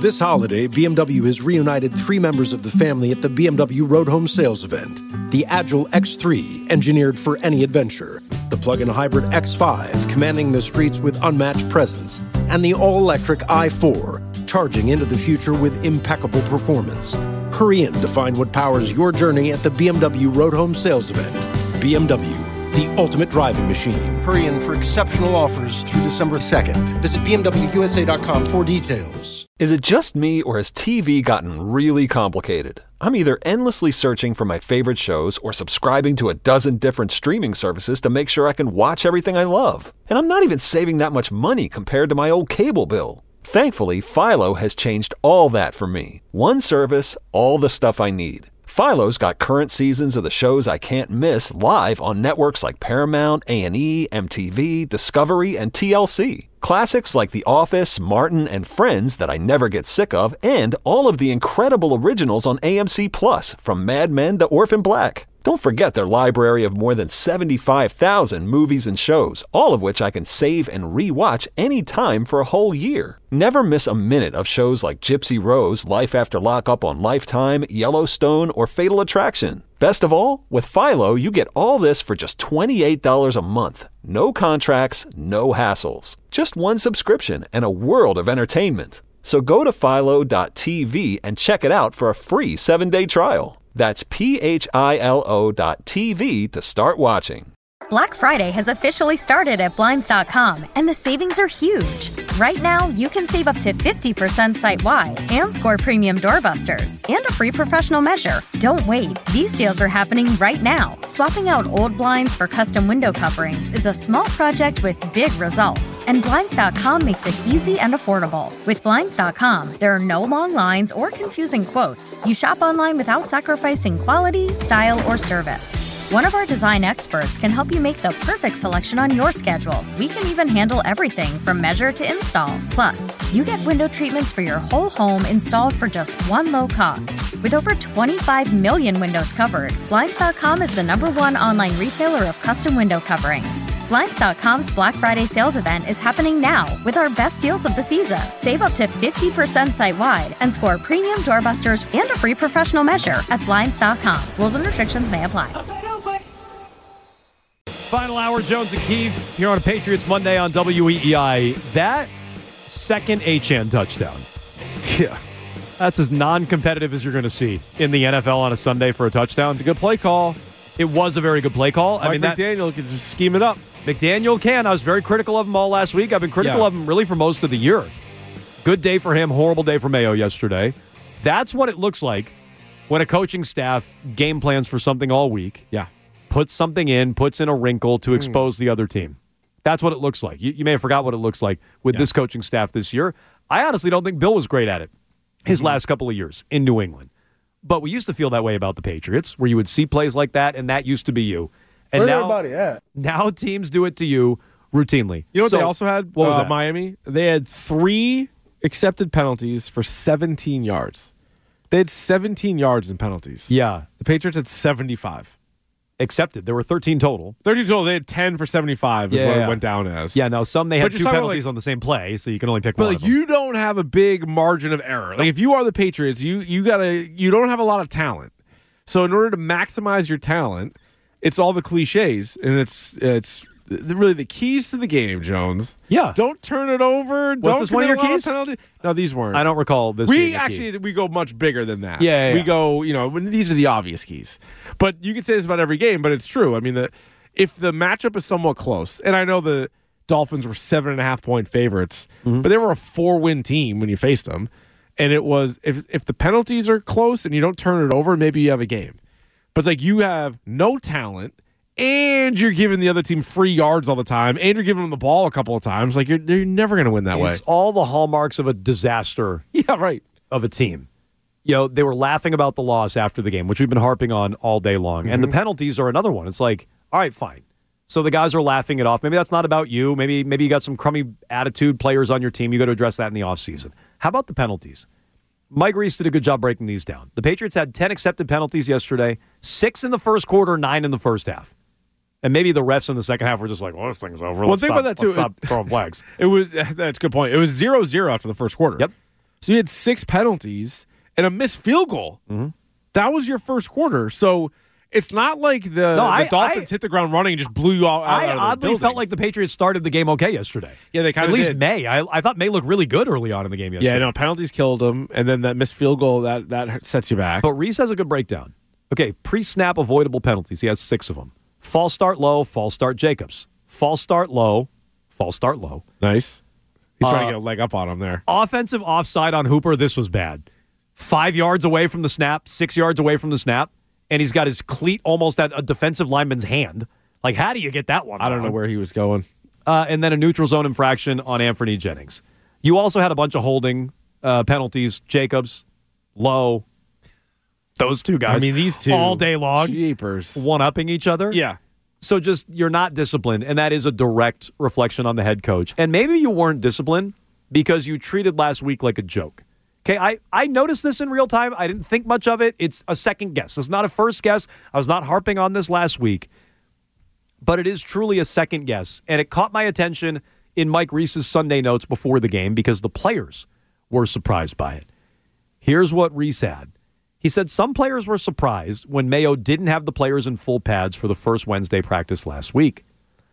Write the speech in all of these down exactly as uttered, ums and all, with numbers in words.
This holiday, B M W has reunited three members of the family at the B M W Road Home Sales event. The Agile X three, engineered for any adventure. The plug-in hybrid X five, commanding the streets with unmatched presence. And the all-electric i four, charging into the future with impeccable performance. Hurry in to find what powers your journey at the B M W Road Home Sales event. B M W, the ultimate driving machine. Hurry in for exceptional offers through December second. Visit B M W U S A dot com for details. Is it just me, or has T V gotten really complicated? I'm either endlessly searching for my favorite shows or subscribing to a dozen different streaming services to make sure I can watch everything I love. And I'm not even saving that much money compared to my old cable bill. Thankfully, Philo has changed all that for me. One service, all the stuff I need. Philo's got current seasons of the shows I can't miss live on networks like Paramount, A and E, M T V, Discovery, and T L C. Classics like The Office, Martin, and Friends that I never get sick of, and all of the incredible originals on A M C Plus, from Mad Men to Orphan Black. Don't forget their library of more than seventy-five thousand movies and shows, all of which I can save and re-watch anytime for a whole year. Never miss a minute of shows like Gypsy Rose, Life After Lockup on Lifetime, Yellowstone, or Fatal Attraction. Best of all, with Philo, you get all this for just twenty-eight dollars a month. No contracts, no hassles. Just one subscription and a world of entertainment. So go to philo dot t v and check it out for a free seven-day trial. That's P H I L O dot T V to start watching. Black Friday has officially started at Blinds dot com, and the savings are huge. Right now, you can save up to fifty percent site-wide and score premium doorbusters and a free professional measure. Don't wait. These deals are happening right now. Swapping out old blinds for custom window coverings is a small project with big results, and Blinds dot com makes it easy and affordable. With Blinds dot com, there are no long lines or confusing quotes. You shop online without sacrificing quality, style, or service. One of our design experts can help you make the perfect selection on your schedule. We can even handle everything from measure to install. Plus, you get window treatments for your whole home installed for just one low cost. With over twenty-five million windows covered, Blinds dot com is the number one online retailer of custom window coverings. Blinds dot com's Black Friday sales event is happening now with our best deals of the season. Save up to fifty percent site-wide and score premium doorbusters and a free professional measure at Blinds dot com. Rules and restrictions may apply. Final hour, Jones and Keefe here on Patriots Monday on W E E I. That second Achane touchdown. Yeah. That's as non-competitive as you're going to see in the N F L on a Sunday for a touchdown. It's a good play call. It was a very good play call. Mike I mean, that, McDaniel can just scheme it up. McDaniel can. I was very critical of him all last week. I've been critical yeah. of him really for most of the year. Good day for him, horrible day for Mayo yesterday. That's what it looks like when a coaching staff game plans for something all week. Yeah. Puts something in, puts in a wrinkle to expose mm. the other team. That's what it looks like. You, you may have forgot what it looks like with yeah. this coaching staff this year. I honestly don't think Bill was great at it his mm-hmm. last couple of years in New England. But we used to feel that way about the Patriots, where you would see plays like that, and that used to be you. And Where's now, everybody at? now teams do it to you routinely. You know what so, they also had? What was uh, that? Miami? They had three accepted penalties for seventeen yards. They had seventeen yards in penalties. Yeah. The Patriots had seventy-five. Accepted. There were thirteen total. thirteen total. They had ten for seventy-five is yeah, what yeah. it went down as. Yeah, now some they had but two penalties like, on the same play, so you can only pick but one like, of them. you don't have a big margin of error. Like if you are the Patriots, you you gotta you don't have a lot of talent. So in order to maximize your talent, it's all the cliches, and it's it's really the keys to the game, Jones. Yeah. Don't turn it over. Was don't this one of your keys? Penalty. No, these weren't. I don't recall this. We being actually key. we go much bigger than that. Yeah, yeah we yeah. go. You know, when these are the obvious keys. But you can say this about every game, but it's true. I mean, the if the matchup is somewhat close, and I know the Dolphins were seven and a half point favorites, mm-hmm. but they were a four win team when you faced them, and it was if if the penalties are close and you don't turn it over, maybe you have a game. But it's like you have no talent. And you're giving the other team free yards all the time, and you're giving them the ball a couple of times. Like, you're, you're never going to win that it's way. It's all the hallmarks of a disaster yeah, right. of a team. You know, they were laughing about the loss after the game, which we've been harping on all day long. Mm-hmm. And the penalties are another one. It's like, all right, fine. So the guys are laughing it off. Maybe that's not about you. Maybe maybe you got some crummy attitude players on your team. You got to address that in the offseason. How about the penalties? Mike Reese did a good job breaking these down. The Patriots had ten accepted penalties yesterday, six in the first quarter, nine in the first half. And maybe the refs in the second half were just like, well, this thing's over. Well, let's think stop, about that, too. Let's stop throwing flags. It was That's a good point. It was zero zero after the first quarter. Yep. So you had six penalties and a missed field goal. Mm-hmm. That was your first quarter. So it's not like the, No, the I- Dolphins I- hit the ground running and just blew you all out. I out of the oddly building. felt like the Patriots started the game okay yesterday. Yeah, they kind At of least did. May. I, I thought May looked really good early on in the game yesterday. Yeah, no, penalties killed them, and then that missed field goal, that, that sets you back. But Reese has a good breakdown. Okay, pre-snap avoidable penalties. He has six of them. False start low, false start Jacobs. False start low, false start low. Nice. He's trying Uh, to get a leg up on him there. Offensive offside on Hooper, this was bad. Five yards away from the snap, six yards away from the snap, and he's got his cleat almost at a defensive lineman's hand. Like, how do you get that one? I don't know wrong? where he was going. Uh, and then a neutral zone infraction on Anthony Jennings. You also had a bunch of holding uh, penalties. Jacobs, Lowe, those two guys. I mean, these two. all day long, Jeepers. one-upping each other. Yeah. So just you're not disciplined, and that is a direct reflection on the head coach. And maybe you weren't disciplined because you treated last week like a joke. Okay, I, I noticed this in real time. I didn't think much of it. It's a second guess. It's not a first guess. I was not harping on this last week. But it is truly a second guess. And it caught my attention in Mike Reese's Sunday notes before the game because the players were surprised by it. Here's what Reese had. He said some players were surprised when Mayo didn't have the players in full pads for the first Wednesday practice last week.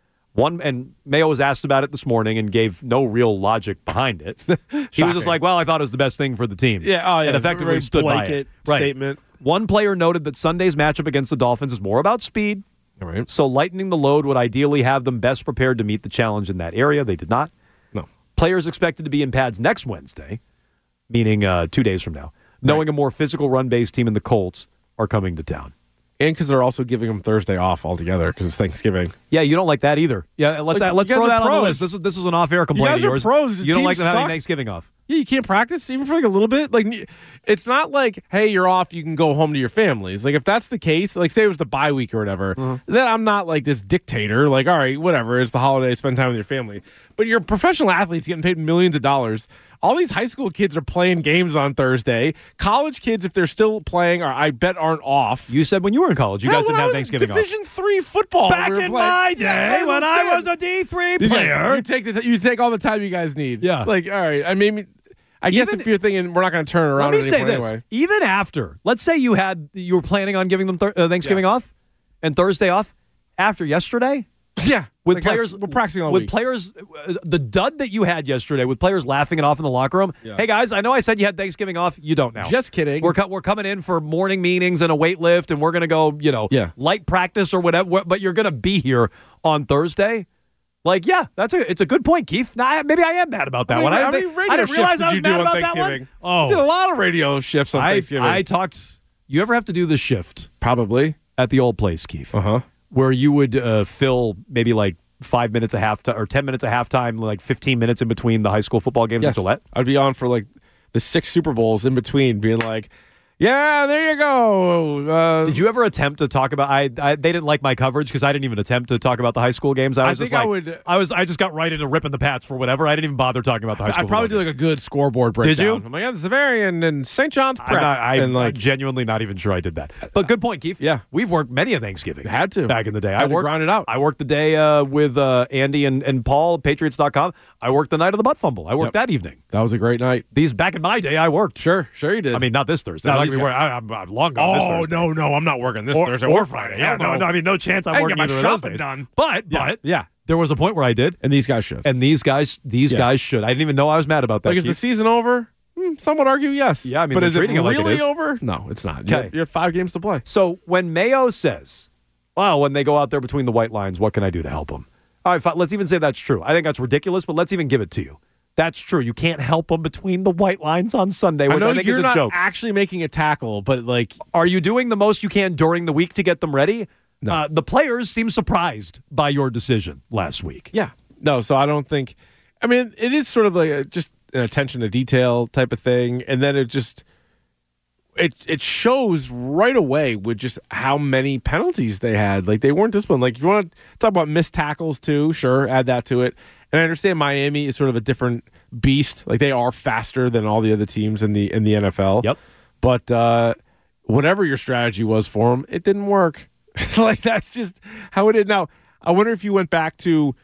One and Mayo was asked about it this morning and gave no real logic behind it. He was just like, well, I thought it was the best thing for the team. Yeah, oh, yeah. And effectively Very stood by blanket it. Right. statement. One player noted that Sunday's matchup against the Dolphins is more about speed. All right. So lightening the load would ideally have them best prepared to meet the challenge in that area. They did not. No. Players expected to be in pads next Wednesday, meaning uh, two days from now, knowing a more physical run-based team in the Colts are coming to town. And because they're also giving them Thursday off altogether because it's Thanksgiving. Yeah, you don't like that either. Yeah, let's Like, uh, let's you guys throw are that on the pros. list. This is this is an off-air complaint guys of are yours. pros. The You don't team like them having sucks. Thanksgiving off. Yeah, you can't practice even for like a little bit. Like, it's not like, hey, you're off, you can go home to your families. Like, if that's the case, like, say it was the bye week or whatever, Mm-hmm. then I'm not like this dictator. Like, all right, whatever, it's the holiday, spend time with your family. But you're professional athletes getting paid millions of dollars. All these high school kids are playing games on Thursday. College kids, if they're still playing, are I bet aren't off. You said when you were in college, you Hell, guys when didn't I have was Thanksgiving off. Division three football. Back we were in playing. my day, Yeah, that's when what I'm I saying. was a D three Yeah, player. you take the you take all the time you guys need. Yeah. like all right. I mean, I guess Even- if you're thinking we're not going to turn it around, Let me at any say point this: anyway. even after, let's say you had you were planning on giving them th- uh, Thanksgiving Yeah. off and Thursday off after yesterday. Yeah, With like, players, we're practicing all with week. players, uh, the dud that you had yesterday, with players laughing it off in the locker room. Yeah. Hey guys, I know I said you had Thanksgiving off. You don't now. Just kidding. We're co- we're coming in for morning meetings and a weight lift, and we're gonna go, you know, Yeah. light practice or whatever. But you're gonna be here on Thursday. Like, yeah, that's a it's a good point, Keith. Now, I- maybe I am mad about that I mean, one. I, how didn't many think- radio I didn't shifts realize did I was you do mad on about that Thanksgiving? one. Oh, Did a lot of radio shifts on I, Thanksgiving. I talked. You ever have to do the shift Probably. at the old place, Keith, Uh huh. where you would uh, fill maybe like five minutes a half or ten minutes a halftime, like fifteen minutes in between the high school football games Yes. at Gillette? I'd be on for like the six Super Bowls in between, being like, "Yeah, there you go." Uh, Did you ever attempt to talk about? I, I they didn't like my coverage because I didn't even attempt to talk about the high school games. I I was just think I like, would- I was I just got right into ripping the Pats for whatever. I didn't even bother talking about the high school. I'd probably do football like a good scoreboard breakdown. Did you? I'm like, yeah, the Zavarian and Saint John's I'm, Prep. not, I, and like, I'm genuinely not even sure I did that. But good point, Keith. Yeah. We've worked many a Thanksgiving. Had to. Back in the day. Had I to worked, grind it out. I worked the day uh, with uh, Andy and, and Paul at Patriots dot com. I worked the night of the butt fumble. I worked Yep. that evening. that was a great night. These back in my day, I worked. Sure, sure you did. I mean, not this Thursday. No, I'm, not these gonna be guys- working- I, I'm, I'm long gone this oh Thursday. no, no, I'm not working this Or, Thursday or or Friday. Yeah, no, no, I mean, no chance I'm I can working get my either of those shopping days. done. But, Yeah, but, yeah. there was a point where I did, And these guys should. and these guys, these Yeah. guys should. I didn't even know I was mad about that. Like, is the Keith. season over? Hmm, some would argue yes. Yeah, I mean, but they're is it treating it like it really is. over? No, it's not. You Okay. have, you have five games to play. So when Mayo says, well, when they go out there between the white lines, what can I do to help them? All right, fine, let's even say that's true. I think that's ridiculous, but let's even give it to you. That's true. You can't help them between the white lines on Sunday, I which know I think you're is a not joke. actually making a tackle, but like, Are you doing the most you can during the week to get them ready? No. Uh, the players seem surprised by your decision last week. yeah, no. So I don't think. I mean, it is sort of like a, just an attention to detail type of thing, and then it just it it shows right away with just how many penalties they had. Like they weren't disciplined. Like you want to talk about missed tackles too? Sure, add that to it. And I understand Miami is sort of a different beast. Like they are faster than all the other teams in the in the N F L. Yep. But uh, whatever your strategy was for them, it didn't work. Like that's just how it is. Now, I wonder if you went back to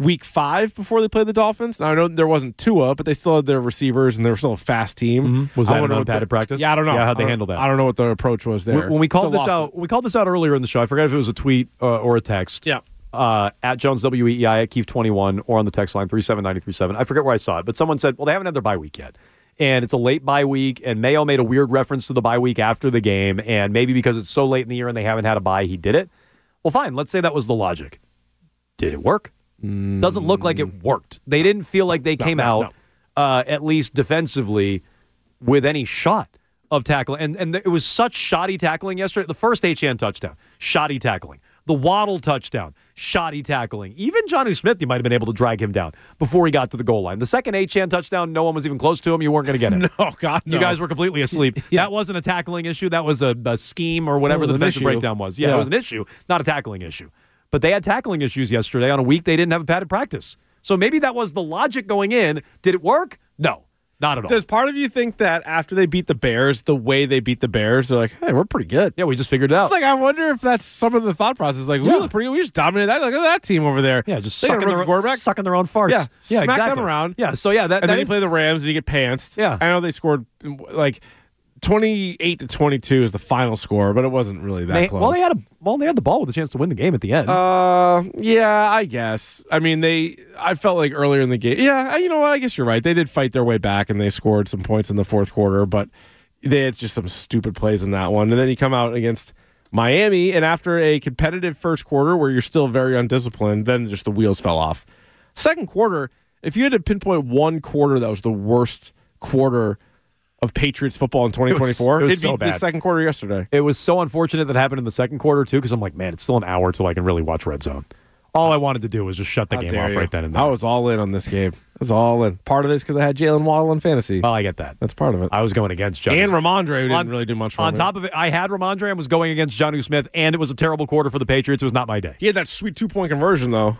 week five before they played the Dolphins. Now, I know there wasn't Tua, but they still had their receivers, and they were still a fast team. Mm-hmm. Was I that an wonder what unpadded the- practice? Yeah, I don't know. Yeah, how'd they I don't- handle that? I don't know what the approach was there. When when we called Still this lost out, it. when we called this out earlier in the show. I forget if it was a tweet uh, or a text. Yeah. Uh, at Jones W E E I at Keefe twenty-one or on the text line three seven nine three seven. I forget where I saw it, but someone said, well, they haven't had their bye week yet. And it's a late bye week, and Mayo made a weird reference to the bye week after the game, and maybe because it's so late in the year and they haven't had a bye, he did it. Well, fine. Let's say that was the logic. Did it work? Mm. Doesn't look like it worked. They didn't feel like they no, came no, out, no. Uh, at least defensively, with any shot of tackling. And, and it was such shoddy tackling yesterday. The first H-Chan touchdown, shoddy tackling. The Waddle touchdown, shoddy tackling. Even Jonnu Smith, you might have been able to drag him down before he got to the goal line. The second H-Chan touchdown, no one was even close to him. You weren't going to get it. No, God, no. You guys were completely asleep. Yeah. That wasn't a tackling issue. That was a, a scheme or whatever It the was an defensive issue. breakdown was. Yeah, Yeah. it was an issue, not a tackling issue. But they had tackling issues yesterday on a week they didn't have a padded practice. So maybe that was the logic going in. Did it work? No. Not at all. Does part of you think that after they beat the Bears, the way they beat the Bears, they're like, hey, we're pretty good? Yeah, we just figured it out. Like, I wonder if that's some of the thought process. Like, we Yeah. look pretty good. We just dominated that. Look at that team over there. yeah, just They got a sucking their, rookie quarterback. sucking their own farts. Yeah, yeah smack exactly. them around. Yeah, so yeah, that, And that then you is- play the Rams and you get pantsed. Yeah. I know they scored like twenty-eight to twenty-two is the final score, but it wasn't really that they, close. well, they had a well, they had the ball with a chance to win the game at the end. Uh, yeah, I guess. I mean, they. I felt like earlier in the game. Yeah, you know what? I guess you're right. They did fight their way back and they scored some points in the fourth quarter, but they had just some stupid plays in that one. And then you come out against Miami, and after a competitive first quarter where you're still very undisciplined, then just the wheels fell off. Second quarter, if you had to pinpoint one quarter that was the worst quarter of Patriots football in twenty twenty-four, it was it'd so be the bad. second quarter yesterday. It was so unfortunate that happened in the second quarter, too, because I'm like, man, it's still an hour till I can really watch Red Zone. All I wanted to do was just shut the How game dare off you. right then and there. I was all in on this game. I was all in. Part of it is because I had Jalen Waddle in fantasy. well, I get that. That's part of it. I was going against John. And Ramondre, who didn't on, really do much for On me. top of it, I had Ramondre and was going against Jonnu Smith, and it was a terrible quarter for the Patriots. It was not my day. He had that sweet two-point conversion, though.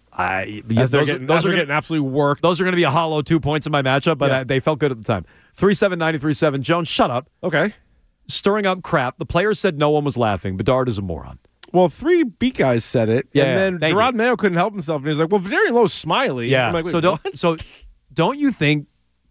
I, As they're those, getting, are, those, as are they're gonna, getting absolutely worked. those are going to be a hollow two points in my matchup, but Yeah. uh, they felt good at the time. three seven nine three seven. Jones, shut up. Okay. Stirring up crap. The players said no one was laughing. Bedard is a moron. Well, three beat guys said it, Yeah, and then thank Gerard you. Mayo couldn't help himself, and he was like, well, Vadarian Lowe's smiley. Yeah. I'm like, wait, so don't what? so don't you think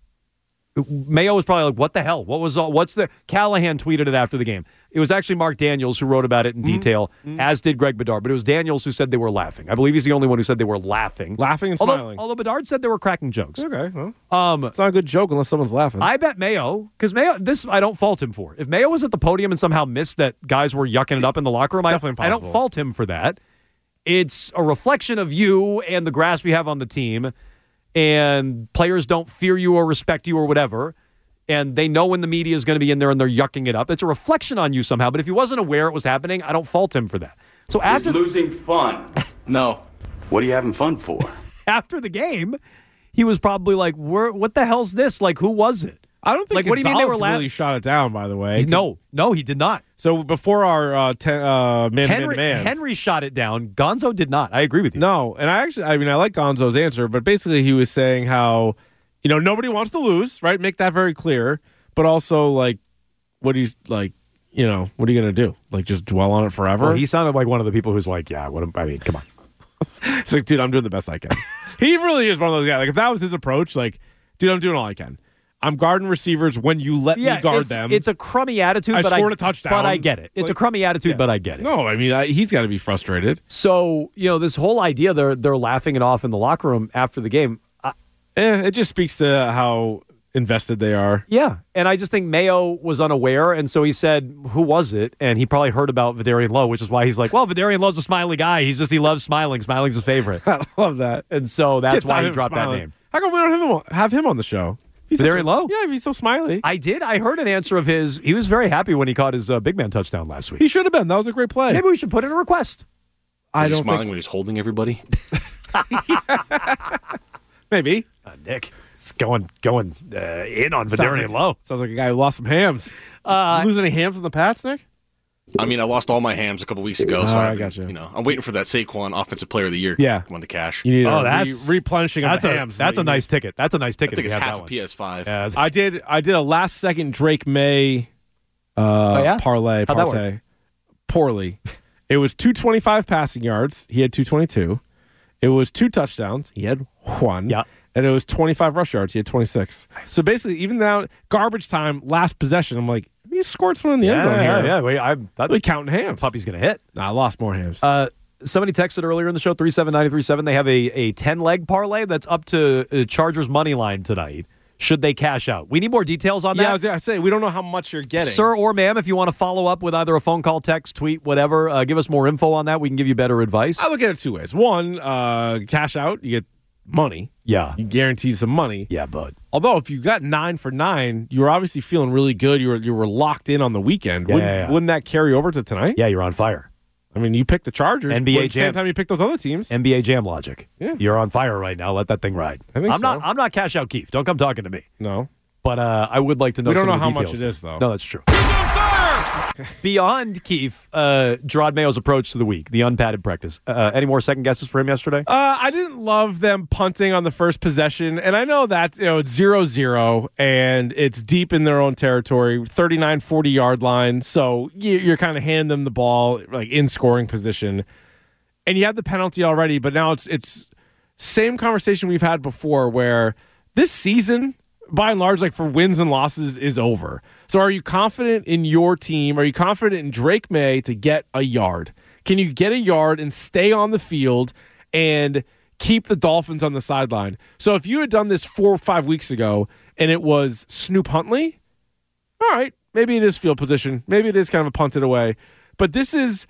Mayo was probably like, what the hell? What was all, what's the Callahan tweeted it after the game. It was actually Mark Daniels who wrote about it in Mm-hmm. detail, as did Greg Bedard. But it was Daniels who said they were laughing. I believe he's the only one who said they were laughing. Laughing and although, smiling. Although Bedard said they were cracking jokes. Okay, well, Um, it's not a good joke unless someone's laughing. I bet Mayo, because Mayo, this I don't fault him for. If Mayo was at the podium and somehow missed that guys were yucking it up in the locker room, I, definitely I don't impossible. fault him for that. It's a reflection of you and the grasp you have on the team, and players don't fear you or respect you or whatever, and they know when the media is going to be in there and they're yucking it up. It's a reflection on you somehow, but if he wasn't aware it was happening, I don't fault him for that. So Is after losing fun? No. What are you having fun for? after the game, he was probably like, "Where? What the hell's this? Like, who was it?" I don't think Like, what do you mean they were Gonzalez laugh- really shot it down, by the way. No, no, he did not. So before our uh, ten, uh, man Henry, to man, Henry shot it down. Gonzo did not. I agree with you. No, and I actually, I mean, I like Gonzo's answer, but basically he was saying how, you know, nobody wants to lose, right? Make that very clear. But also, like, what do you, like, you know, what are you going to do? Like, just dwell on it forever? Well, he sounded like one of the people who's like, yeah, what am, I mean, come on. It's like, dude, I'm doing the best I can. He really is one of those guys. Like, if that was his approach, like, dude, I'm doing all I can. I'm guarding receivers when you let Yeah, me guard it's, them. it's a crummy attitude, I but scored I, a touchdown. But I get it. It's Like, a crummy attitude, yeah. but I get it. No, I mean, I, he's got to be frustrated. So, you know, this whole idea, they're, they're laughing it off in the locker room after the game. I, Eh, it just speaks to how invested they are. Yeah, and I just think Mayo was unaware, and so he said, who was it? And he probably heard about Vadarian Lowe, which is why he's like, well, Vadarian Lowe's a smiley guy. He's just, he loves smiling. Smiling's his favorite. I love that. And so that's Can't stop why he him dropped smiling. that name. How come we don't have him on, have him on the show? He's such Vadarian a- Lowe? Yeah, if he's so smiley. I did. I heard an answer of his. He was very happy when he caught his uh, big man touchdown last week. He should have been. That was a great play. Maybe we should put in a request. I Is he don't smiling think. when he's holding everybody? Maybe. Uh, Nick, it's going going uh, in on Sounds Vadarian like, Lowe. sounds like a guy who lost some hams. Uh, you lose any hams in the Pats, Nick? I mean, I lost all my hams a couple weeks ago, so Oh, I I've been- gotcha. You know, I'm waiting for that Saquon Offensive Player of the Year. Yeah. Come on, the cash. You need Oh, a that's re- replenishing of That's the a hams. that's a You nice ticket. That's a nice I ticket. think if it's you have half that a one. P S five. Yeah, that's- I did. I did a last second Drake May uh, Oh, yeah? parlay. How'd that Partay. Poorly. It was two twenty-five passing yards. He had two twenty-two. It was two touchdowns. He had one. Yeah. And it was twenty-five rush yards. He had twenty-six. Nice. So basically, even now, garbage time, last possession, I'm like, he scored someone in the yeah, end zone yeah, here. Yeah, Wait, I'm really counting hams. Puppy's going to hit. Nah, I lost more hams. Uh, somebody texted earlier in the show, three seven nine three seven. They have a, a ten-leg parlay that's up to uh, Chargers money line tonight. Should they cash out? We need more details on yeah, that. I was going to say, we don't know how much you're getting. Sir or ma'am, if you want to follow up with either a phone call, text, tweet, whatever, uh, give us more info on that. We can give you better advice. I look at it two ways. One, uh, cash out, you get money. Yeah. You guarantee some money. Yeah, bud. Although, if you got nine for nine, you were obviously feeling really good. You were you were locked in on the weekend. Yeah, wouldn't, yeah, yeah. wouldn't that carry over to tonight? Yeah, you're on fire. I mean, you picked the Chargers. N B A at the Jam. same time you picked those other teams. N B A Jam logic. Yeah. You're on fire right now. Let that thing ride. I think I'm so. not. I'm not cash out Keith. Don't come talking to me. No. But uh, I would like to know We don't some know of the how details. much it is, though. No, that's true. He's on fire! Beyond Keith, uh, Gerard Mayo's approach to the week, the unpadded practice. Uh, any more second guesses for him yesterday? Uh, I didn't love them punting on the first possession, and I know that's, you know, it's zero zero, and it's deep in their own territory, thirty-nine, forty-yard line, so you, you're kind of handing them the ball like in scoring position, and you had the penalty already, but now it's it's same conversation we've had before where this season, by and large, like for wins and losses, is over. So are you confident in your team? Are you confident in Drake May to get a yard? Can you get a yard and stay on the field and keep the Dolphins on the sideline? So if you had done this four or five weeks ago and it was Snoop Huntley, all right, maybe it is field position. Maybe it is kind of a punted away. But this is...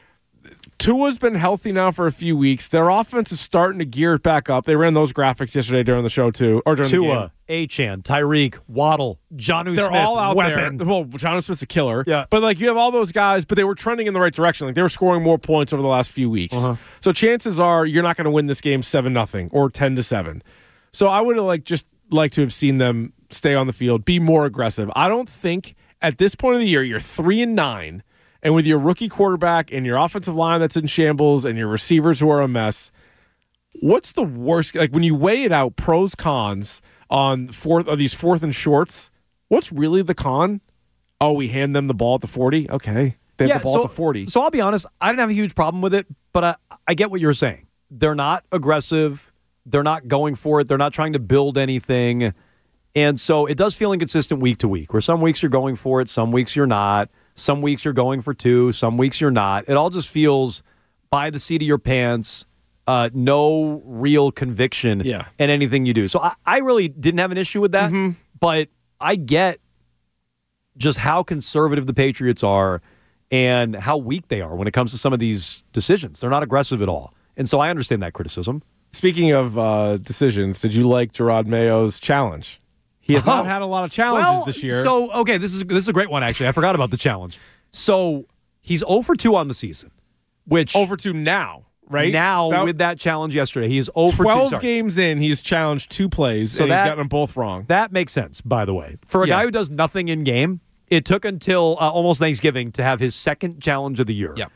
Tua's been healthy now for a few weeks. Their offense is starting to gear it back up. They ran those graphics yesterday during the show, too. Or during the game. Tua, Achane, Tyreek, Waddle, Jonnu They're Smith, all out weapon. there. Well, Jonnu Smith's a killer. Yeah. But, like, you have all those guys, but they were trending in the right direction. Like, they were scoring more points over the last few weeks. Uh-huh. So chances are you're not going to win this game seven nothing or ten to seven. So I would have, like, just like to have seen them stay on the field, be more aggressive. I don't think at this point of the year, you're three and nine. And with your rookie quarterback and your offensive line that's in shambles and your receivers who are a mess, what's the worst? Like when you weigh it out, pros, cons on fourth of these fourth and shorts, what's really the con? Oh, we hand them the ball at the forty? Okay. They have Yeah, the ball so, at the forty. So I'll be honest, I didn't have a huge problem with it, but I, I get what you're saying. They're not aggressive. They're not going for it. They're not trying to build anything. And so it does feel inconsistent week to week, where some weeks you're going for it, some weeks you're not. Some weeks you're going for two, some weeks you're not. It all just feels by the seat of your pants, uh, no real conviction Yeah. in anything you do. So I, I really didn't have an issue with that, Mm-hmm. but I get just how conservative the Patriots are and how weak they are when it comes to some of these decisions. They're not aggressive at all. And so I understand that criticism. Speaking of uh, decisions, did you like Gerard Mayo's challenge? He has Oh. not had a lot of challenges well, this year. So, okay, this is this is a great one, actually. I forgot about the challenge. So he's zero for two on the season, which over to now, right? now That- with that challenge yesterday, he is zero for two. twelve Sorry. games in, he's challenged two plays, So and that- he's gotten them both wrong. That makes sense, by the way. For a Yeah. guy who does nothing in game, it took until uh, almost Thanksgiving to have his second challenge of the year. Yep.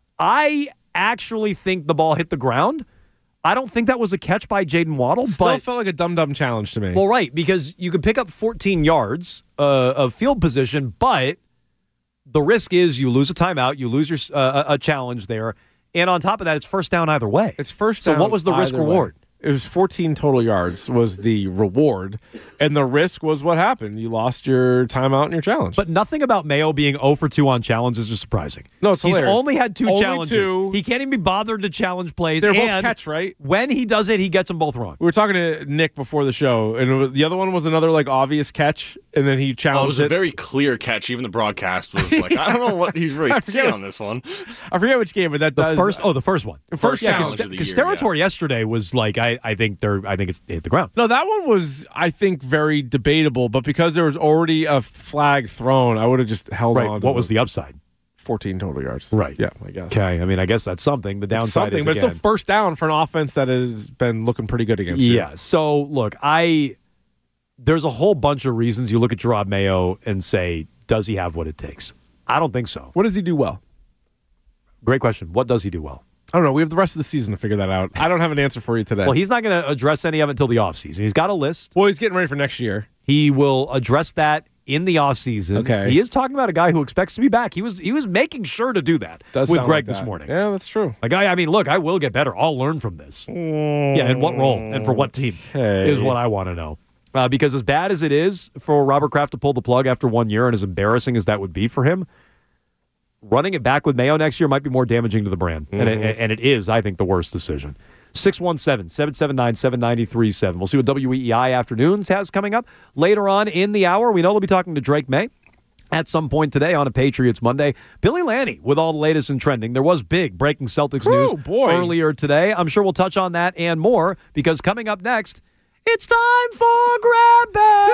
I actually think the ball hit the ground. I don't think that was a catch by Jaden Waddle, Still but felt like a dumb-dumb challenge to me. well, right, because you could pick up fourteen yards uh, of field position, but the risk is you lose a timeout, you lose your uh, a challenge there, and on top of that, it's first down either way. It's first So down what was the risk either way. reward? It was fourteen total yards was the reward, and the risk was what happened. You lost your timeout and your challenge. But nothing about Mayo being zero for two on challenges is just surprising. No, it's He's hilarious. only had two Only challenges. two. He can't even be bothered to challenge plays. They're both and catch, right? When he does it, he gets them both wrong. we were talking to Nick before the show, and it was, the other one was another like obvious catch, and then he Oh, it challenged was a very clear catch. Even the broadcast was like, I don't know what he's really I saying forget. on this one. I forget which game, but that The does first, oh, the first one. the first yeah, challenge. of the Because year, territory yesterday was like, I, I think they're, I think it's it hit the ground. No, that one was, I think, very debatable. But because there was already a flag thrown, I would have just held Right. on. to What was the upside? fourteen total yards? Right. Yeah, I guess. Okay. I mean, I guess that's something. The It's downside something, is but again, it's still first down for an offense that has been looking pretty good against you. yeah. So look, I there's a whole bunch of reasons you look at Gerard Mayo and say, does he have what it takes? I don't think so. What does he do well? Great question. What does he do well? I don't know. We have the rest of the season to figure that out. I don't have an answer for you today. Well, he's not going to address any of it until the offseason. He's got a list. well, he's getting ready for next year. He will address that in the offseason. Okay. He is talking about a guy who expects to be back. He was he was making sure to do that Does with sound Greg like this that. morning. Yeah, that's true. Like, I, I mean, look, I will get better. I'll learn from this. Mm. Yeah, and what role and for what team Hey. is what I want to know. Uh, because as bad as it is for Robert Kraft to pull the plug after one year, and as embarrassing as that would be for him, running it back with Mayo next year might be more damaging to the brand. Mm-hmm. And, it, and it is, I think, the worst decision. six one seven, seven seven nine, seven nine three seven. We'll see what W E E I Afternoons has coming up later on in the hour. We know they'll be talking to Drake May at some point today on a Patriots Monday. Billy Lanny with all the latest and trending. There was big breaking Celtics news Ooh, boy. earlier today. I'm sure we'll touch on that and more because coming up next, it's time for Grab Bag.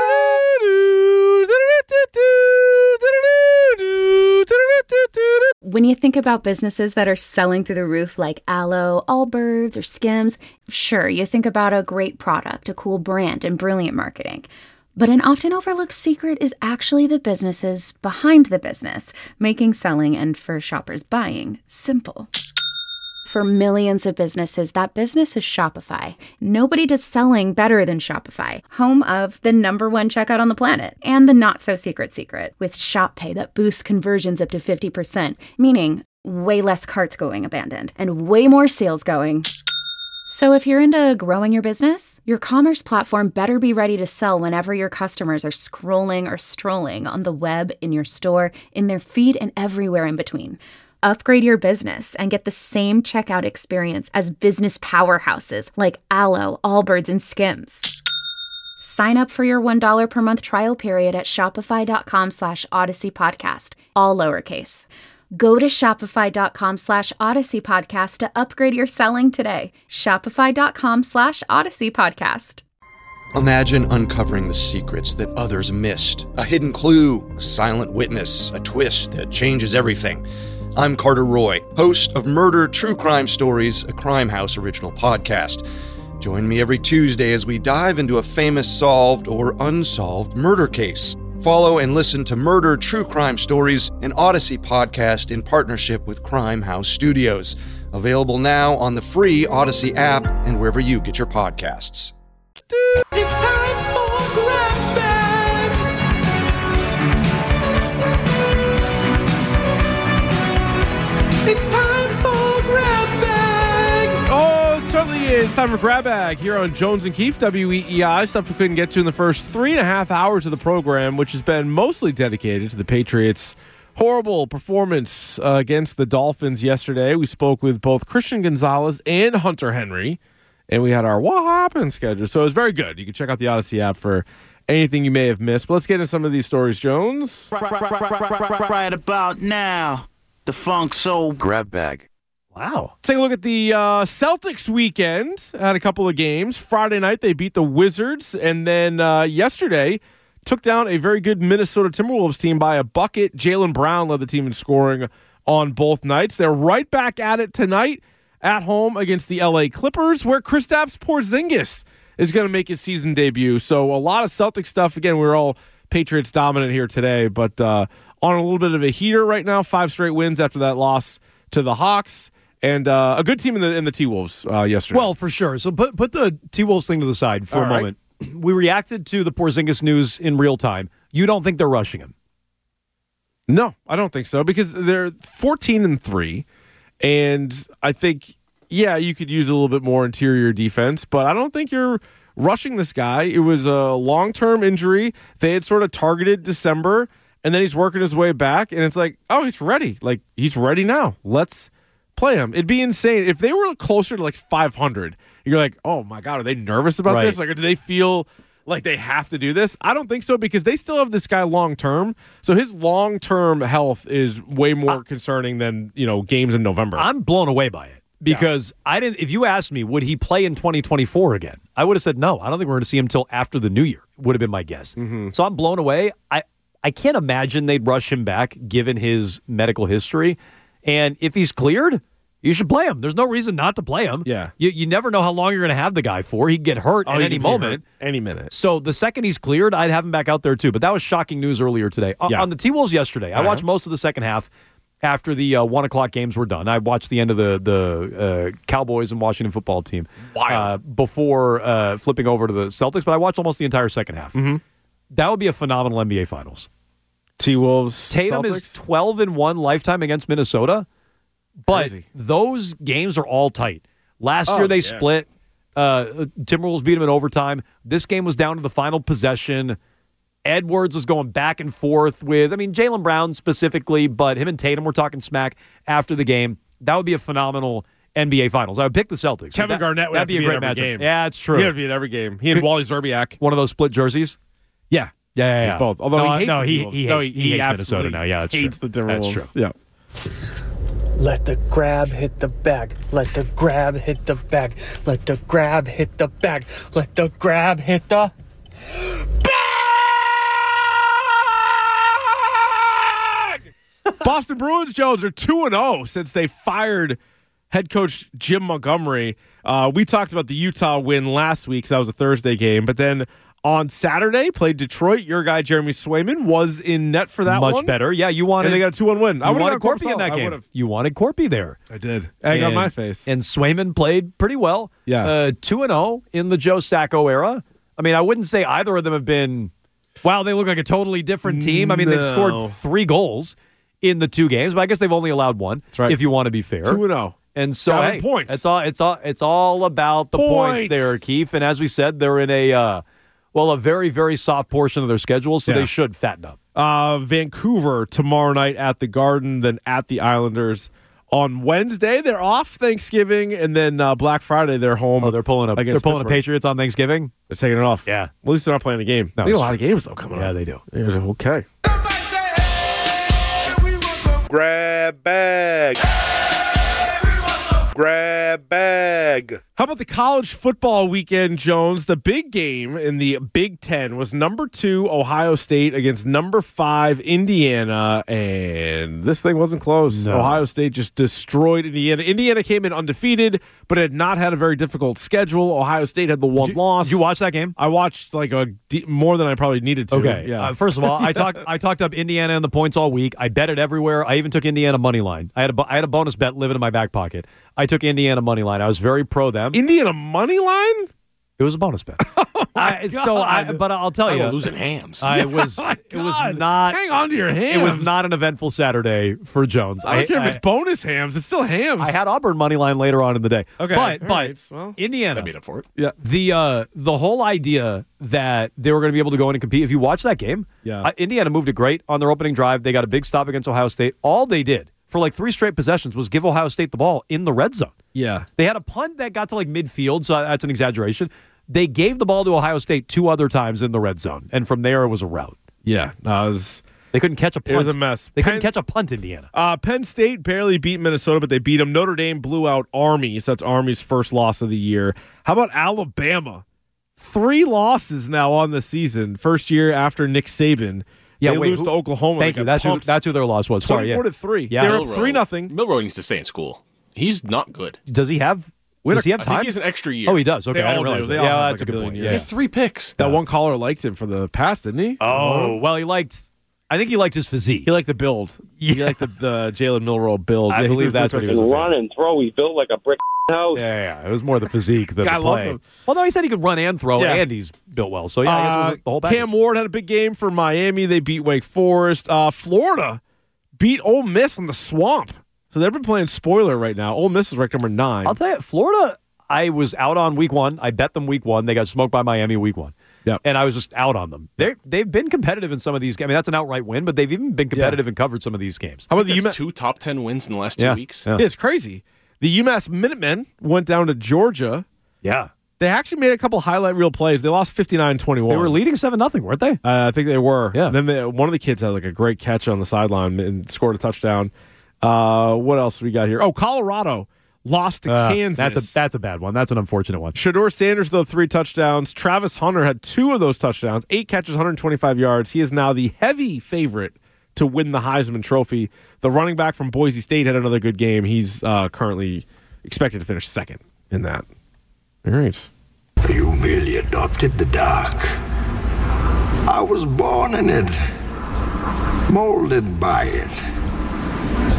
When you think about businesses that are selling through the roof like Aloe, Allbirds, or Skims, sure, you think about a great product, a cool brand, and brilliant marketing. But an often overlooked secret is actually the businesses behind the business, making selling and for shoppers buying simple. For millions of businesses, that business is Shopify. Nobody does selling better than Shopify, home of the number one checkout on the planet and the not-so-secret secret with Shop Pay that boosts conversions up to fifty percent, meaning way less carts going abandoned and way more sales going. So if you're into growing your business, your commerce platform better be ready to sell whenever your customers are scrolling or strolling on the web, in your store, in their feed, and everywhere in between. Upgrade your business and get the same checkout experience as business powerhouses like Aloe, Allbirds, and Skims. Sign up for your one dollar per month trial period at shopify.com slash Odyssey Podcast, all lowercase. Go to shopify.com slash Odyssey Podcast to upgrade your selling today. Shopify.com slash Odyssey Podcast. Imagine uncovering the secrets that others missed. A hidden clue, a silent witness, a twist that changes everything. I'm Carter Roy, host of Murder True Crime Stories, a Crime House original podcast. Join me every Tuesday as we dive into a famous solved or unsolved murder case. Follow and listen to Murder True Crime Stories, an Odyssey podcast in partnership with Crime House Studios. Available now on the free Odyssey app and wherever you get your podcasts. It's time for Grab Bag. It's time for Grab Bag. Oh, it certainly is time for Grab Bag here on Jones and Keefe, W E E I. Stuff we couldn't get to in the first three and a half hours of the program, which has been mostly dedicated to the Patriots' horrible performance uh, against the Dolphins yesterday. We spoke with both Christian Gonzalez and Hunter Henry, and we had our What Happened schedule. So it was very good. You can check out the Odyssey app for anything you may have missed. But let's get into some of these stories, Jones. Right, right, right, right, right, right, right about now. The Funk Soul Grab Bag. Wow. Let's take a look at the uh, Celtics weekend. Had a couple of games. Friday night, they beat the Wizards. And then uh, yesterday, took down a very good Minnesota Timberwolves team by a bucket. Jaylen Brown led the team in scoring on both nights. They're right back at it tonight at home against the L A Clippers, where Kristaps Porzingis is going to make his season debut. So a lot of Celtics stuff. Again, we're all Patriots dominant here today, but uh, on a little bit of a heater right now. Five straight wins after that loss to the Hawks, and uh, a good team in the in the T-Wolves uh, yesterday. Well, for sure. So put put the T-Wolves thing to the side for All a right. moment. We reacted to the Porzingis news in real time. You don't think they're rushing him? No, I don't think so, because they're fourteen and three, and I think, yeah, you could use a little bit more interior defense, but I don't think you're rushing this guy. It was a long-term injury. They had sort of targeted December, and then he's working his way back, and it's like, oh, he's ready. Like, he's ready now. Let's play him. It'd be insane. If they were closer to like five hundred, you're like, oh my God, are they nervous about Right. this? Like, do they feel like they have to do this? I don't think so, because they still have this guy long term. So his long term health is way more uh, concerning than, you know, games in November. I'm blown away by it. Because yeah. I didn't. If you asked me, would he play in twenty twenty-four again? I would have said no. I don't think we're going to see him until after the new year. Would have been my guess. Mm-hmm. So I'm blown away. I I can't imagine they'd rush him back given his medical history. And if he's cleared, you should play him. There's no reason not to play him. Yeah. You you never know how long you're going to have the guy for. He could get hurt oh, at any moment. Any minute. So the second he's cleared, I'd have him back out there too. But that was shocking news earlier today. Yeah. On the T-Wolves yesterday, uh-huh. I watched most of the second half. After the uh, one o'clock games were done, I watched the end of the the uh, Cowboys and Washington football team Wild. Uh, before uh, flipping over to the Celtics. But I watched almost the entire second half. Mm-hmm. That would be a phenomenal N B A Finals. T-Wolves, Tatum Celtics? is twelve and one lifetime against Minnesota, but Crazy. those games are all tight. Last Oh, year they yeah. split. Uh, Timberwolves beat them in overtime. This game was down to the final possession. Edwards was going back and forth with, I mean, Jaylen Brown specifically, but him and Tatum were talking smack after the game. That would be a phenomenal N B A Finals. I would pick the Celtics. Kevin That- Garnett would that'd have be to a great be at every matchup. game. Yeah, it's true. He'd have to be at every game. He and Could- Wally Zerbiak. One of those split jerseys. Yeah. Yeah, yeah, yeah. He's both. Although no, he hates no, the he, T-Wolves. he No, hates, he- he he hates Minnesota absolutely now. Yeah, it's hates true. the That's Timberwolves. true. Yeah. Let the grab hit the bag. Let the grab hit the bag. Let the grab hit the bag. Let the grab hit the bag. Boston Bruins, Jones, are two and oh since they fired head coach Jim Montgomery. Uh, we talked about the Utah win last week, so that was a Thursday game. But then on Saturday, played Detroit. Your guy, Jeremy Swayman, was in net for that Much one. better. Yeah, you wanted. And they got a two one win. You I would've wanted got Corpy in that I game. would've. You wanted Corpy there. I did. Egg on my face. And Swayman played pretty well. Yeah. Uh, two and zero in the Joe Sacco era. I mean, I wouldn't say either of them have been. Wow, they look like a totally different team. I mean, they've No. scored three goals in the two games, but I guess they've only allowed one. That's right. If you want to be fair. Two and zero. And so, Got 'em hey, points. It's all. It's all. It's all about the points, Points. there, Keith. And as we said, they're in a uh, well, a very, very soft portion of their schedule, so Yeah. they should fatten up. Uh, Vancouver tomorrow night at the Garden, then at the Islanders on Wednesday. They're off Thanksgiving, and then uh, Black Friday they're home. Oh, they're pulling up. They're against pulling a Pittsburgh. Patriots on Thanksgiving. They're taking it off. Yeah. Well, at least they're not playing a game. No, they got a it's lot of games though coming Yeah, up. they do. Yeah, okay. Grab bag. Grab bag. How about the college football weekend, Jones? The big game in the Big Ten was number two Ohio State against number five Indiana, and this thing wasn't close. No. Ohio State just destroyed Indiana. Indiana came in undefeated, but had not had a very difficult schedule. Ohio State had the one Did you, loss. Did you watch that game? I watched like a de- more than I probably needed to. Okay. Yeah. Uh, first of all, I talked I talked up Indiana and the points all week. I bet it everywhere. I even took Indiana money line. I had a bo- I had a bonus bet living in my back pocket. I took Indiana money line. I was very pro them. Indiana money line? It was a bonus bet. I, so I, but I'll tell you, losing hams. I was. Oh, it was God. not. Hang on to your hams. It was not an eventful Saturday for Jones. I don't care I, if it's bonus hams. It's still hams. I had Auburn money line later on in the day. Okay. but All but right. Well, Indiana I made up for it. yeah. the uh, the whole idea that they were going to be able to go in and compete. If you watch that game, Yeah. uh, Indiana moved it great on their opening drive. They got a big stop against Ohio State. All they did for like three straight possessions was give Ohio State the ball in the red zone. Yeah. They had a punt that got to like midfield, so that's an exaggeration. They gave the ball to Ohio State two other times in the red zone, and from there it was a rout. Yeah. No, it was, They couldn't catch a punt. it was a mess. They Penn, couldn't catch a punt, Indiana. uh, Penn State barely beat Minnesota, but they beat them. Notre Dame blew out Army, so that's Army's first loss of the year. How about Alabama? Three losses now on the season. First year after Nick Saban. Yeah, they wait, lose who- to Oklahoma. Thank They you. got That's who, pumped that's who their loss was. Sorry, yeah. twenty-four to three. Yeah. They were up Milroe- three nothing. Milroe needs to stay in school. He's not good. Does he have? Does he have I time? think he has an extra year. Oh, he does. Okay, They I all didn't do. realize They that. all Yeah, have that's like a a good billion point. years. He Yeah. has three picks. That one caller liked him for the past, didn't he? Oh, well, he liked. I think he liked his physique. He liked the build. He Yeah. liked the, the Jalen Milroe build. I Yeah, he believe threw that's three what he was touchdowns. a fan. Run and throw. He built like a brick house. Yeah, yeah, it was more the physique than Guy the loved play. him. Well, no, he said he could run and throw, Yeah. and he's built well. So yeah, I guess it was Uh, the whole package. Cam Ward had a big game for Miami. They beat Wake Forest. Uh, Florida beat Ole Miss in the Swamp. So they've been playing spoiler right now. Ole Miss is ranked number nine. I'll tell you, Florida. I was out on week one. I bet them week one. They got smoked by Miami week one. Yep. And I was just out on them. They they've been competitive in some of these games. I mean, that's an outright win, but they've even been competitive and covered some of these games. How about the That's UMass? two top ten wins in the last two Yeah. weeks. Yeah. Yeah, it's crazy. The UMass Minutemen went down to Georgia. Yeah. They actually made a couple highlight reel plays. They lost fifty-nine twenty-one. They were leading seven nothing, weren't they? Uh, I think they were. Yeah. And then they, one of the kids had like a great catch on the sideline and scored a touchdown. Uh, what else we got here? Oh, Colorado lost to Uh, Kansas. That's a that's a bad one. That's an unfortunate one. Shador Sanders, though, three touchdowns. Travis Hunter had two of those touchdowns, eight catches, one hundred twenty-five yards. He is now the heavy favorite to win the Heisman Trophy. The running back from Boise State had another good game. He's uh, currently expected to finish second in that. All right. You merely adopted the dark. I was born in it, molded by it.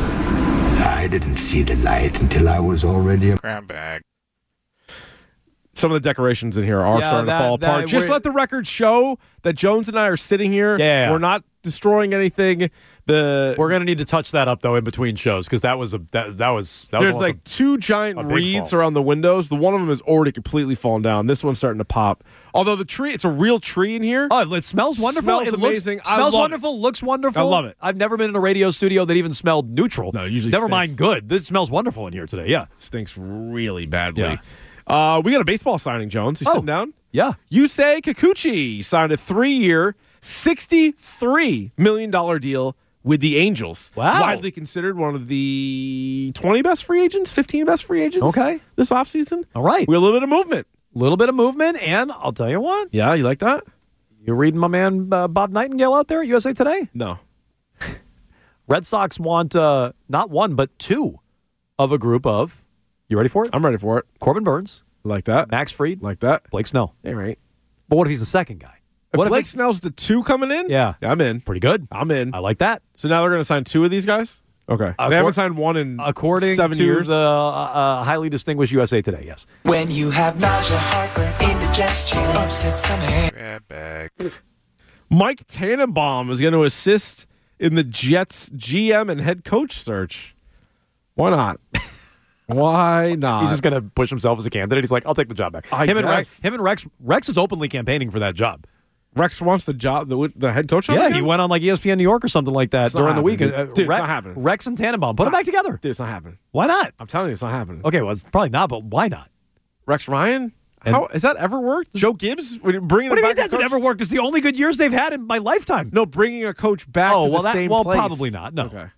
I didn't see the light until I was already a Grab bag. Some of the decorations in here are Yeah, starting that- to fall that- apart. Just we're- let the record show that Jones and I are sitting here. Yeah. We're not destroying anything. The We're gonna need to touch that up though in between shows because that was a that, that was that was There's almost like two giant a big reeds fall. around the windows. The one of them is already completely fallen down. This one's starting to pop. Although the tree, it's a real tree in here. Oh, it smells wonderful. Smells it amazing. Looks, I smells love wonderful. Looks wonderful. I love it. I've never been in a radio studio that even smelled neutral. No, it usually never stinks. mind good. This smells wonderful in here today. Yeah, Stinks really badly. Yeah. Uh, we got a baseball signing, Jones. You Oh. sitting down? yeah. Yusei Kikuchi signed a three-year, sixty-three million dollars deal with the Angels. Wow. Widely considered one of the twenty best free agents, fifteen best free agents Okay. this offseason. All right. We have a little bit of movement. A little bit of movement, and I'll tell you what. Yeah, you like that? You reading my man uh, Bob Nightingale out there at U S A Today? No. Red Sox want uh, not one but two of a group of. You ready for it? I'm ready for it. Corbin Burns, Like that. Max Fried, Like that. Blake Snell. All right. But what if he's the second guy? If What if Blake it's- Snell's the two coming in? Yeah. I'm in. Pretty good. I'm in. I like that. So now they're going to sign two of these guys? Okay. Accor- they haven't signed one in According seven to years. the uh, uh, highly distinguished U S A Today, yes. When you have nausea, heartburn, indigestion, upset stomach. Grab bag. Mike Tannenbaum is going to assist in the Jets G M and head coach search. Why not? Why not? He's just going to push himself as a candidate. He's like, I'll take the job back. I him and Rex. guess. Him and Rex. Rex is openly campaigning for that job. Rex wants the job, the, the head coach. Yeah, he went on like E S P N New York or something like that It's not during the week. happening, Uh, dude. Dude, it's Rex, not happening. Rex and Tannenbaum, put them back together. Dude, it's not happening. Why not? I'm telling you, it's not happening. Okay, well, it's probably not, but why not? Rex Ryan? And- How has that ever worked? Joe Gibbs? When you- Bringing What do him you mean back as that's coach? ever worked? It's the only good years they've had in my lifetime. No, bringing a coach back oh, to well, the that, same well, place. probably not. No. Okay.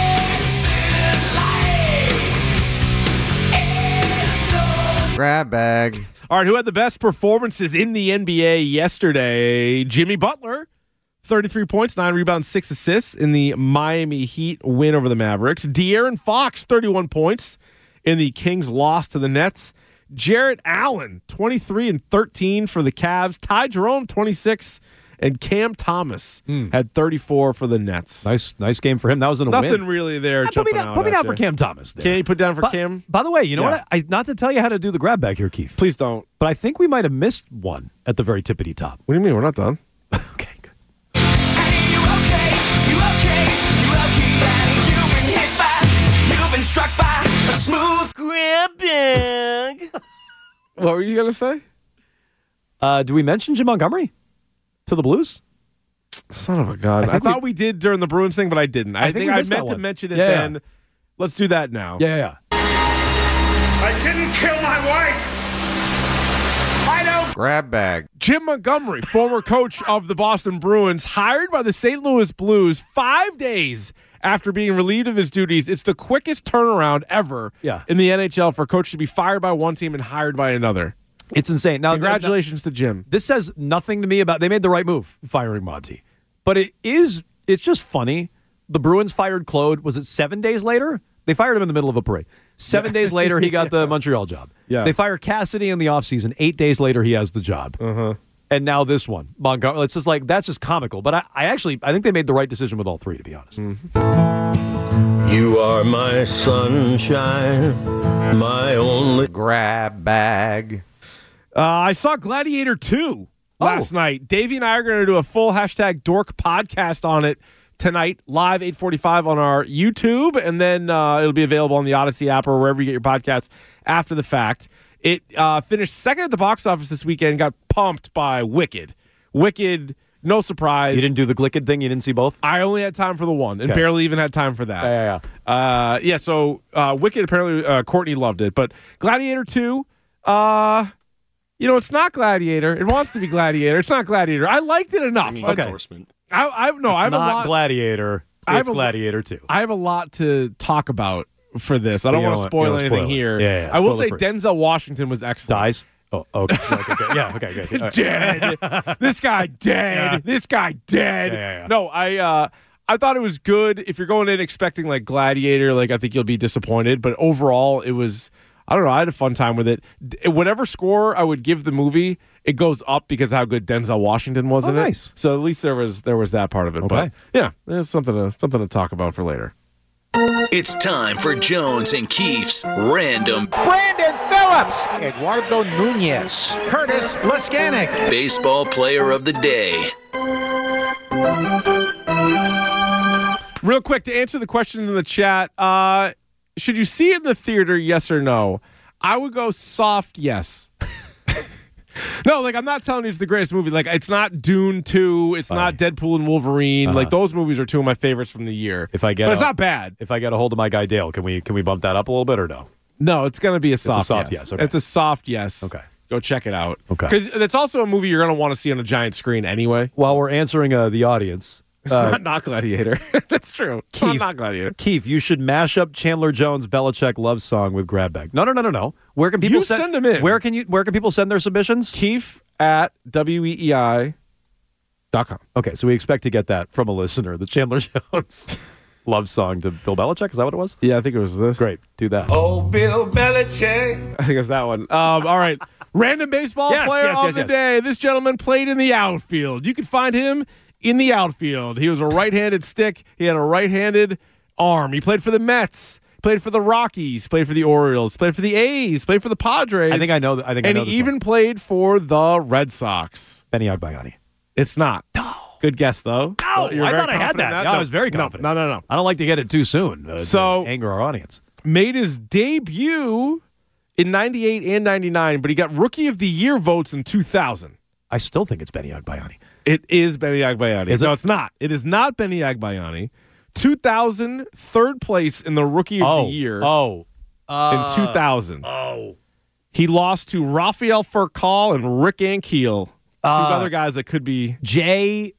Grab bag. All right, who had the best performances in the N B A yesterday? Jimmy Butler, thirty-three points, nine rebounds, six assists in the Miami Heat win over the Mavericks. De'Aaron Fox, thirty-one points in the Kings loss to the Nets. Jarrett Allen, twenty-three and thirteen for the Cavs. Ty Jerome, twenty-six. And Cam Thomas had thirty-four for the Nets. Nice, nice game for him. That was in a Nothing win. really there. Yeah, put me jumping down, out put me at down you. for Cam Thomas. There. Can you put down for By- Cam? By the way, you know Yeah. what? I, not to tell you how to do the grab bag here, Keith. Please don't. But I think we might have missed one at the very tippity top. What do you mean? We're not done. Okay, good. You've been struck by a smooth grab bag. What were you going to say? Uh, do we mention Jim Montgomery to the Blues? Son of a gun. I I, think thought we, did during the Bruins thing, but I didn't. I, I think think, we I missed that meant to one. mention it Yeah, yeah. then. Let's do that now. Yeah, yeah, yeah. I didn't kill my wife. I don't. Grab bag. Jim Montgomery, former coach of the Boston Bruins, hired by the Saint Louis Blues five days after being relieved of his duties. It's the quickest turnaround ever Yeah. in the N H L for a coach to be fired by one team and hired by another. It's insane. Now, Congratulations to Jim. This says nothing to me about. They made the right move firing Monty, but it is. It's just funny. The Bruins fired Claude. Was it seven days later? They fired him in the middle of a parade. Seven days later, he got the Montreal job. Yeah. They fire Cassidy in the offseason. Eight days later, he has the job. Uh-huh. And now this one, Montgomery. It's just like that's just comical. But I, I actually I think they made the right decision with all three. To be honest. Mm-hmm. You are my sunshine, my only grab bag. Uh, I saw Gladiator two last Oh. night. Davey and I are going to do a full hashtag dork podcast on it tonight, live eight forty-five on our YouTube, and then uh, it'll be available on the Odyssey app or wherever you get your podcasts after the fact. It uh, finished second at the box office this weekend, got pumped by Wicked. Wicked, no surprise. You didn't do the Glicked thing. You didn't see both. I only had time for the one and Okay. barely even had time for that. Yeah, yeah, yeah. Uh, yeah, so uh, Wicked, apparently uh, Courtney loved it. But Gladiator two, uh, you know, it's not Gladiator. It wants to be Gladiator. It's not Gladiator. I liked it enough. Ringing Okay. endorsement. I, I no, I have not a lot. Gladiator. I have It's a- Gladiator too. I have a lot to talk about for this. I But don't you want don't to want- you spoil don't anything spoil it. here. Yeah, yeah, I will spoiler say free. Denzel Washington was excellent. Dies. Oh, okay. okay, okay. Yeah, okay, good. All right. Dead. This guy dead. Yeah. This guy dead. Yeah, yeah, yeah. No, I uh I thought it was good. If you're going in expecting like Gladiator, like I think you'll be disappointed. But overall, it was I don't know. I had a fun time with it. D- Whatever score I would give the movie, it goes up because of how good Denzel Washington was Oh, in nice. it. So at least there was there was that part of it. Okay. But yeah, there's something to something to talk about for later. It's time for Jones and Keefe's Random Brandon Phillips, Eduardo Nunez, Curtis Laskanik, Baseball Player of the Day. Real quick, to answer the question in the chat, uh, should you see it in the theater, yes or no? I would go soft yes. No, like, I'm not telling you it's the greatest movie. Like, it's not Dune two. It's Fine. not Deadpool and Wolverine. Uh-huh. Like, those movies are two of my favorites from the year. If I get but it's a- not bad. If I get a hold of my guy Dale, can we can we bump that up a little bit or no? No, it's going to be a a soft, soft yes. yes, okay. It's a soft yes. Okay. Go check it out. Okay. Because it's also a movie you're going to want to see on a giant screen anyway. While we're answering uh, the audience, It's uh, not, not Gladiator. That's true. It's not, Keith, not Gladiator. Keith, you should mash up Chandler Jones' Belichick love song with Grab Bag. No, no, no, no, no. Where can people You send, send them in. Where can you? Where can people send their submissions? Keith at W E E I dot com. Okay, so we expect to get that from a listener. The Chandler Jones love song to Bill Belichick. Is that what it was? Yeah, I think it was this. Great, do that. Oh, Bill Belichick. I think it's that one. Um, all right. Random baseball Yes, player yes, of yes, the yes. day. This gentleman played in the outfield. You could find him in the outfield. He was a right-handed stick. He had a right-handed arm. He played for the Mets. Played for the Rockies. Played for the Orioles. Played for the A's. Played for the Padres. I think I know. th- I think and I know. he this even one. played for the Red Sox. Benny Agbayani. It's not. No. Good guess, though. No, You're I very thought I had confident that. in Yeah, I No. was very No, confident. No, no, no. I don't like to get it too soon. Uh, So- to anger our audience. Made his debut in ninety-eight and ninety-nine, but he got Rookie of the Year votes in two thousand. I still think it's Benny Agbayani. It is Benny Agbayani. Is no, it? it's not. It is not Benny Agbayani. two thousand, third place in the Rookie of Oh, the Year oh, uh, in two thousand. Oh, He lost to Rafael Furcal and Rick Ankiel, two Uh, other guys that could be. Jay.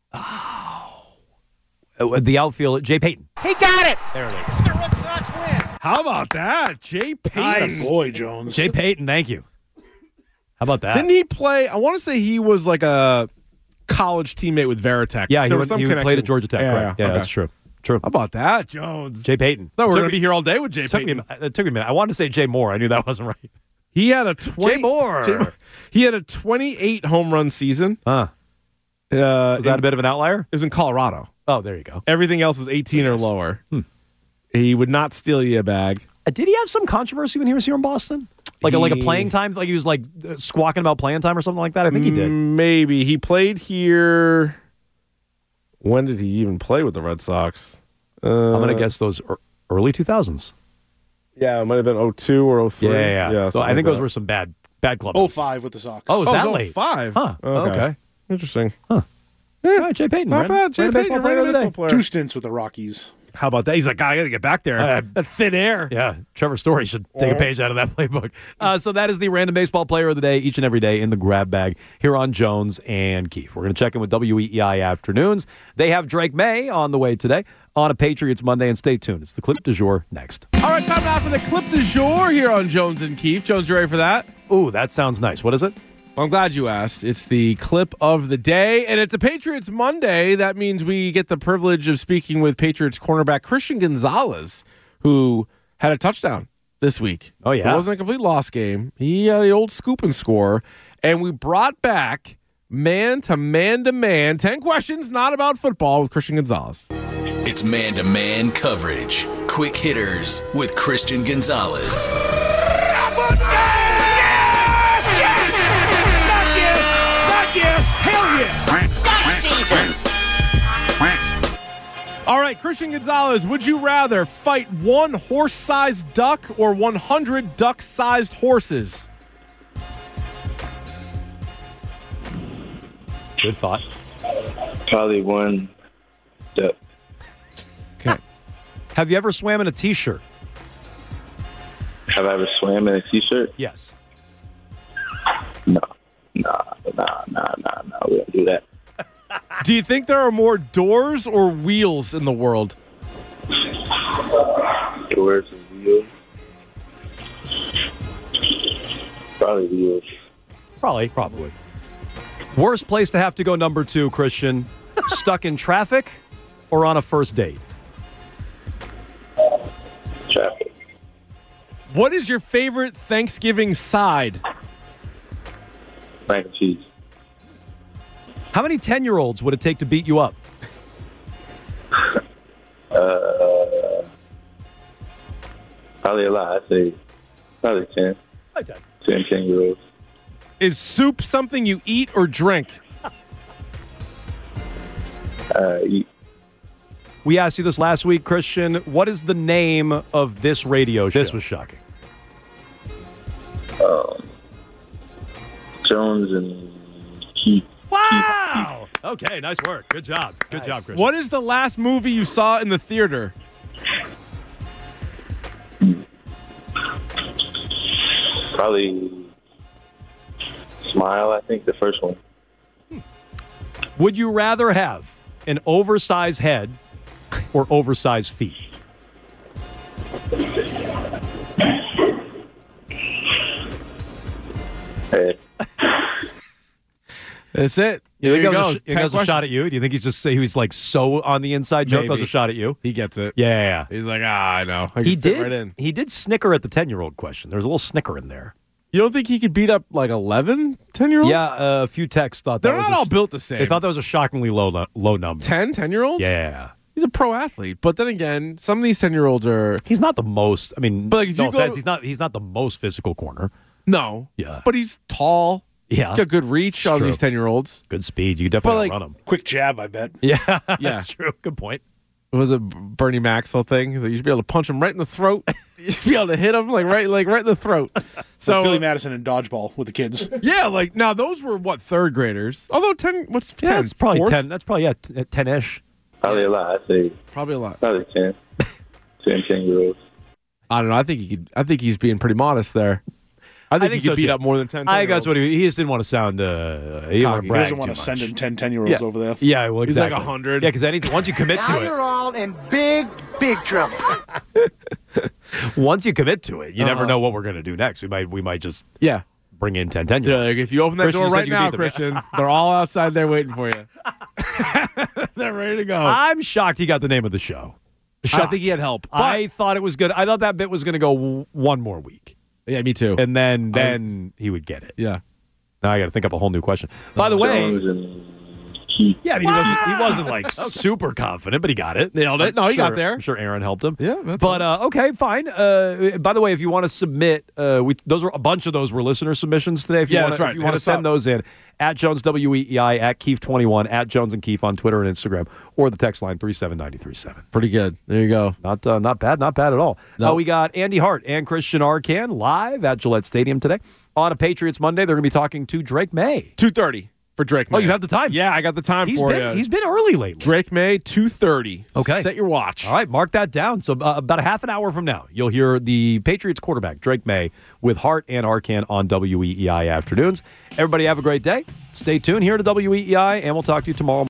Oh, the outfield. Jay Payton. He got it. There it is. The Red Sox win. How about that? Jay Payton. Nice. Boy, Jones. Jay Payton. Thank you. How about that? Didn't he play? I want to say he was like a college teammate with Veritech. Yeah, he, there went, was some he connection. played at Georgia Tech. Yeah, correct. Yeah, okay. that's true. True. How about that, Jones? Jay Payton. No, we're Took going to me- be here all day with Jay Took me, Payton. it took me a minute. I wanted to say Jay Moore. I knew that wasn't right. He had a twenty, Jay Moore. Jay Moore. He had a twenty-eight home run season. Huh. Uh, Was that in- a bit of an outlier? It was in Colorado. Oh, there you go. Everything else was eighteen or lower. Hmm. He would not steal you a bag. Uh, did he have some controversy when he was here in Boston? Like a, like a He- playing time? Like he was like uh, squawking about playing time or something like that? I think he did. Maybe. He played here. When did he even play with the Red Sox? Uh, I'm going to guess those er- early two thousands. Yeah, it might have been oh two or oh three. Yeah, yeah, yeah. So something I think like those that. were some bad bad club. oh five with the Sox. Oh, is Oh, that it was late? oh five. Huh. Okay. Okay. Interesting. Huh. All right, Jay Payton. Not right? bad. Jay Random Payton, baseball you're player right, of the baseball day. player. Two stints with the Rockies. How about that? He's like, I got to get back there. Uh, that thin air. Yeah, Trevor Story should take a page out of that playbook. Uh, so that is the random baseball player of the day each and every day in the grab bag here on Jones and Keefe. We're going to check in with W E E I Afternoons. They have Drake May on the way today on a Patriots Monday, and stay tuned. It's the clip du jour next. All right, time now for the clip du jour here on Jones and Keefe. Jones, you ready for that? Ooh, that sounds nice. What is it? Well, I'm glad you asked. It's the clip of the day, and it's a Patriots Monday. That means we get the privilege of speaking with Patriots cornerback Christian Gonzalez, who had a touchdown this week. Oh, yeah? It wasn't a complete loss game. He had the old scoop and score, and we brought back man to man to man. ten questions, not about football, with Christian Gonzalez. It's man-to-man coverage. Quick hitters with Christian Gonzalez. All right, Christian Gonzalez, would you rather fight one horse-sized duck or one hundred duck-sized horses? Good thought. Probably one duck. Okay. Have you ever swam in a T-shirt? Have I ever swam in a T-shirt? Yes. No. Nah, nah, nah, nah, nah. We don't do that. Do you think there are more doors or wheels in the world? Doors and wheels. Probably wheels. Probably, probably. Worst place to have to go number two, Christian. Stuck in traffic or on a first date? Traffic. What is your favorite Thanksgiving side? Mac and cheese. How many ten-year-olds would it take to beat you up? Uh, Probably a lot. I say probably ten. ten. ten, ten year olds. Is soup something you eat or drink? Uh, eat. We asked you this last week, Christian. What is the name of this radio show? This was shocking. Um, Jones and Keith. Wow! Okay, nice work. Good job. Good job, Christian. What is the last movie you saw in the theater? Probably Smile, I think, the first one. Would you rather have an oversized head or oversized feet? Head. That's it. You There think you that go. was, a, you think Ten that was a shot questions. at you? Do you think he's just he was like so on the inside joke? That was a Maybe. shot at you. He gets it. Yeah, yeah, yeah. He's like, ah, I know. I He can fit did. right in. He did snicker at the ten-year-old question. There was a little snicker in there. You don't think he could beat up like eleven, ten-year-olds? Yeah, uh, a few texts thought that They're was not a all sh- built the same. They thought that was a shockingly low nu- low number. ten, ten-year-olds? Yeah. He's a pro athlete. But then again, some of these ten-year-olds are... He's not the most, I mean, But like, if no you go offense, to- he's not he's not the most physical corner. No. Yeah. But he's tall. Yeah. He's got good reach It's on true. these ten-year-olds. Good speed. You could definitely But, like, run him. Quick jab, I bet. Yeah, Yeah. that's true. Good point. Was it Bernie Maxwell thing? He's like, you should be able to punch him right in the throat. You should be able to hit him like right, like right in the throat. So So Billy Madison in dodgeball with the kids. yeah, like now those were what third graders. Although ten, what's ten? Yeah, that's probably Fourth? ten. That's probably yeah, t- ten-ish. Probably a lot. I say Probably a lot. probably ten. ten, ten year olds. I don't know. I think he could. I think he's being pretty modest there. I think, think he could so, beat too. up more than ten. I think that's what he, he just didn't want to sound. Uh, he didn't want Cocky. to He brag doesn't want too to send much. in ten, ten-year-olds Yeah. over there. Yeah, well, He's like exactly. a hundred. Yeah, because anything once you commit Now to you're it, all in big, big trouble. once you commit to it, you never Uh-huh. know what we're going to do next. We might we might just Yeah. bring in ten, ten Yeah, year olds. like if you open that Christian, door you said right you could now, beat them. Christian, they're all outside there waiting for you. They're ready to go. I'm shocked he got the name of the show. I Shocked. think he had help. But, I thought it was good. I thought that bit was going to go w- one more week, yeah, me too. and then then he would get it. yeah. Now I got to think up a whole new question. By the way, Jones and Keith. yeah, I mean, he wasn't, he wasn't like super confident, but he got it. Nailed it. I'm No, he got sure- there. I'm sure Aaron helped him. Yeah, that's But uh, okay, fine. Uh, by the way, if you want to submit, uh, we those were a bunch of those were listener submissions today. If you Yeah, wanna, that's right. If you Hit want to us send up. those in at Jones W E E I at Keefe twenty-one at Jones and Keefe on Twitter and Instagram or the text line three seven nine three seven. Pretty good. There you go. Not uh, not bad, not bad at all. No. Uh, we got Andy Hart and Christian Arcan live at Gillette Stadium today on a Patriots Monday. They're going to be talking to Drake May. two thirty for Drake May. Oh, you have the time? Yeah, I got the time He's for been you. he's been early lately. Drake May, two thirty. Okay. Set your watch. All right, mark that down. So uh, about a half an hour from now, you'll hear the Patriots quarterback, Drake May, with Hart and Arcan on W E E I Afternoons. Everybody have a great day. Stay tuned here to W E E I, and we'll talk to you tomorrow.